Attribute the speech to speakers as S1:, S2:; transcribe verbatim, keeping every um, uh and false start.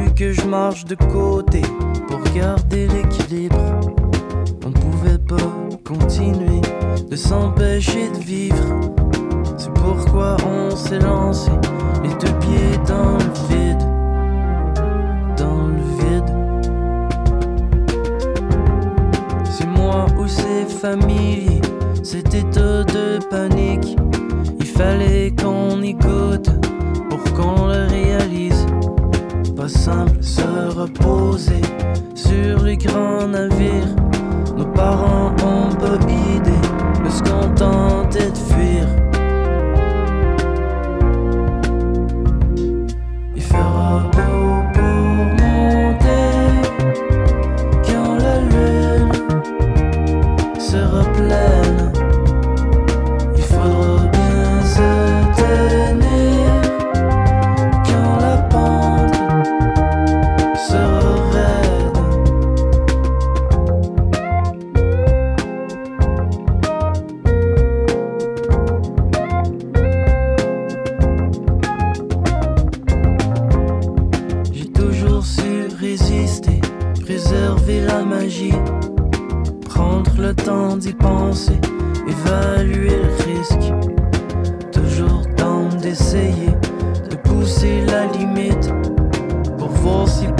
S1: fallu que je marche de côté pour garder l'équilibre. On pouvait pas continuer de s'empêcher de vivre. C'est pourquoi on s'est lancé les deux pieds dans le vide. Dans le vide. C'est moi ou c'est familier, cet état de panique. Il fallait qu'on y goûte pour qu'on le réalise. Pas simple se reposer sur les grands navires. Nos parents ont pas idée de ce qu'on tentait de fuir. Il fera beau pour monter quand la lune sera pleine. Il faudra bien se tenir quand la pente sera raide. J'ai toujours su résister, préserver la magie, prendre le temps d'y penser, évaluer le risque. Toujours temps d'essayer de pousser la limite pour voir si